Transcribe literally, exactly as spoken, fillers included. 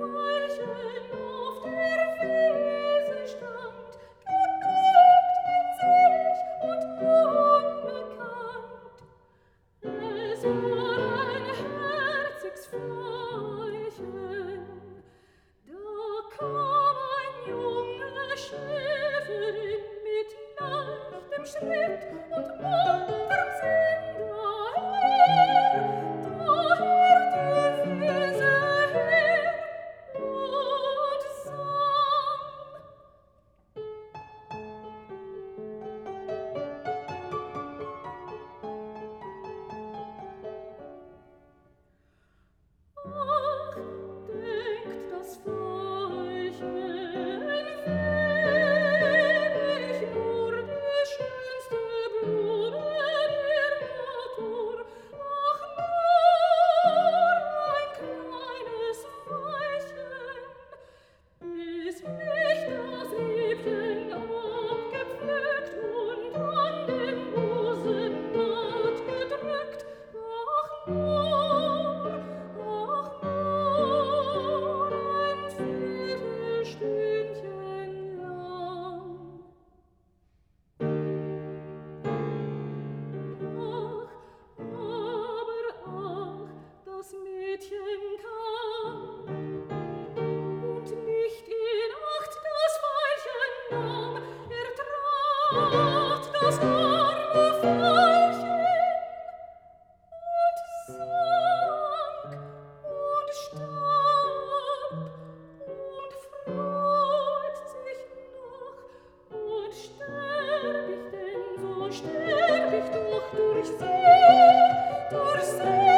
Veilchen auf der Wiese stand, gebückt in sich und unbekannt. Es war ein herziges Veilchen. Da kam ein junger Schäferin mit leichtem Schritt und munterem Sinn daher. Daher die Wiese her und sang. Ach, denkt das Veilchen, wenn ich nur die schönste Blume der Natur, ach, nur ein kleines Veilchen, bis mich das Liebchen abgepflückt und an den Busen matt gedrückt, ach, nur, ach, nur ein Viertelstündchen lang. Ach, aber ach, das Mädchen kam und nicht in Acht das Veilchen nahm. Er trat das arme Veilchen und sank und starb und freut sich noch. Und sterb ich denn, so sterb ich doch durch See, durch See.